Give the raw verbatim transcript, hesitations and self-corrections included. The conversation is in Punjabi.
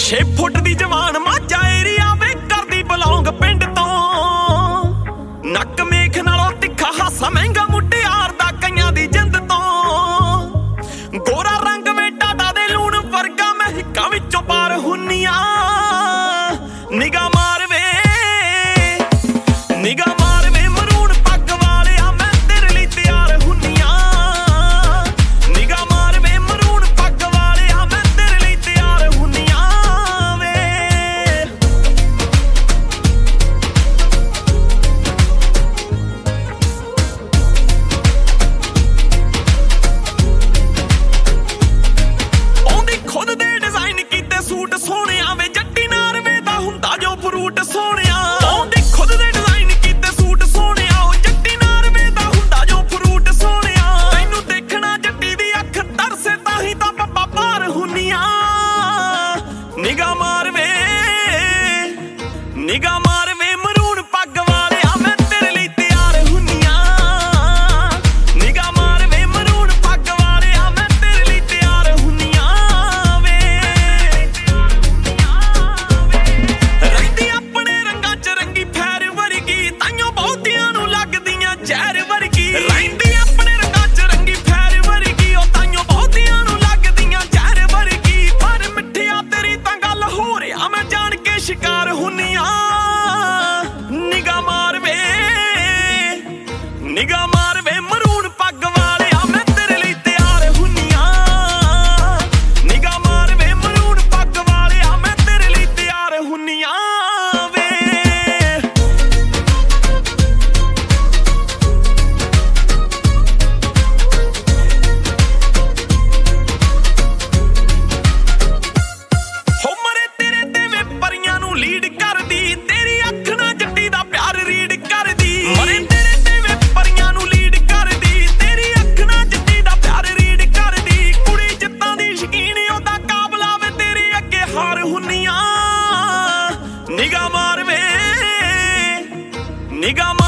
ਛੇ ਫੁੱਟ ਦੀ ਜਵਾਨ ਮਾਝਾ ਏਰੀਆ ਵੇ ਕਰਦੀ ਬਲੌਂਗ ਪਿੰਡ ਤੋਂ। ਨੱਕ ਮੇਖ ਨਾਲੋਂ ਤਿੱਖਾ ਹਾਸਾ ਮਹਿੰਗਾ ਮੁਟਿਆਰ ਦਾ ਕਈਆਂ ਦੀ ਜਿੰਦ ਤੋਂ। ਗੋਰਾ ਰੰਗ ਵੇ ਟਾਟਾ ਦੇ ਲੂਣ ਵਰਗਾ ਮਹਿਕਾਂ ਵਿੱਚੋਂ ਪਾਰ ਹੁੰਨੀਆਂ। ਨਿਗਾਹ ਮਾਰ ਵੇ ਨਿਗਾਹ ਮਾਰ ਵੇ ਮਰੂਨ ਪੱਗ ਵਾਲਿਆ ਮੈਂ ਤੇਰੇ ਲਈ ਤਿਆਰ ਹੁੰਨੀਆਂ। ਨਿਗਾਹ ਮਾਰ ਵੇ ਮਰੂਨ ਪੱਗ ਵਾਲਿਆ ਮੈਂ ਤੇਰੇ ਲਈ ਤਿਆਰ ਹੁੰਨੀਆਂ ਵੇ। ਉਹਦੀ ਖੁਦ ਦੇ ਡਿਜ਼ਾਈਨ ਕੀਤੇ ਸੂਟ ਸੋਹਣਿਆ ਵੇ ਜੱਟੀ ਨਾਰਵੇ ਦਾ ਹੁੰਦਾ ਜੋ ਫਰੂਟ ਸੋਹਣਿਆ। ਉਹਦੀ ਖੁਦ ਦੇ ਡਿਜ਼ਾਈਨ ਕੀਤੇ ਸੂਟ ਸੋਹਣਿਆ ਉਹ ਜੱਟੀ ਨਾਰਵੇ ਦਾ ਹੁੰਦਾ ਜੋ ਫਰੂਟ ਸੋਹਣਿਆ। ਤੈਨੂੰ ਦੇਖਣਾ ਜੱਟੀ ਦੀ ਅੱਖ ਤਰਸੇ ਤਾਂ ਹੀ ਤਾਂ ਪੱਪਾ ਪਾਰ ਹੁੰਨੀਆਂ। ਨਿਗਾਹ ਮਾਰ ਵੇ ਨਿਗਾਹ ਮਾਰ ਵੇ ਮਰੂਨ ਪੱਗ ਵਾਲਿਆ ਮੈਂ ਤੇਰੇ ਲਈ ਤਿਆਰ ਹੁੰਨੀਆਂ। ਨਿਗਾਹ ਮਾਰ ਵੇ ਮਰੂਨ ਪੱਗ ਵਾਲਿਆ ਮੈਂ ਤੇਰੇ ਲਈ ਤਿਆਰ ਹੁੰਨੀਆਂ ਵੇ। ਰਹਿੰਦੀ ਆਪਣੇ ਰੰਗਾਂ ਚ ਰੰਗੀ ਫੈਰ ਵਰਗੀ ਤਾਈਓ ਬਹੁਤਿਆਂ ਨੂੰ ਲੱਗਦੀਆਂ ਜ਼ਹਿਰ ਵਰਗੀ। ਰਹਿੰਦੀ ਆਪਣੇ ਰੰਗਾਂ ਚ ਰੰਗੀ ਫੈਰ ਵਰਗੀ ਉਹ ਤਾਈਓ ਬਹੁਤਿਆਂ ਨੂੰ ਲੱਗਦੀਆਂ ਜ਼ਹਿਰ ਵਰਗੀ। ਪਰ ਮਿੱਠਿਆ ਤੇਰੀ ਤਾਂ ਗੱਲ ਹੋ ਰਿਹਾ ਮੈਂ ਜਾਣ ਕੇ ਸ਼ਿਕਾਰ ਹੁੰਨੀਆਂ। ਨਿਗਾਹ ਮਾਰ ਵੇ ਨਿਗਾਹ ਮਾਰ ਵੇ ਮਰੂਨ ਪੱਗ ਵਾਲਿਆ ਮੈਂ ਤੇਰੇ ਲਈ ਤਿਆਰ ਹੁੰਨੀਆਂ। ਨਿਗਾਹ ਮਾਰ ਵੇ ਮਰੂਨ ਪੱਗ ਵਾਲਿਆ ਮੈਂ ਤੇਰੇ ਲਈ ਤਿਆਰ ਹੁੰਨੀਆਂ ਵੇ। ਹੋ ਮਰੇ ਤੇਰੇ ਤੇ ਵੇ ਪਰੀਆਂ ਨੂੰ ਲੀਡ ਕਰਦੀ ਤੇਰੀ ਅੱਖ ਨਾ ਜੱਟੀ ਦਾ ਪਿਆਰ ਰੀਡ ਕਰਦੀ। ਮਰੇ ਤੇਰੇ ਤੇ ਵੇ ਪਰੀਆਂ ਨੂੰ ਲੀਡ ਕਰਦੀ ਤੇਰੀ ਅੱਖ ਨਾ ਜੱਟੀ ਦਾ ਪਿਆਰ ਰੀਡ ਕਰਦੀ। ਕੁੜੀ ਜਿੱਤਾਂ ਦੀ ਸ਼ਕੀਨ ਉਹਦਾ ਕਾਬਲਾ ਵੇ ਤੇਰੇ ਅੱਗੇ ਹਾਰ ਹੁੰਨੀਆਂ। ਨਿਗਾਹ ਮਾਰ ਵੇ ਨਿਗਾਹ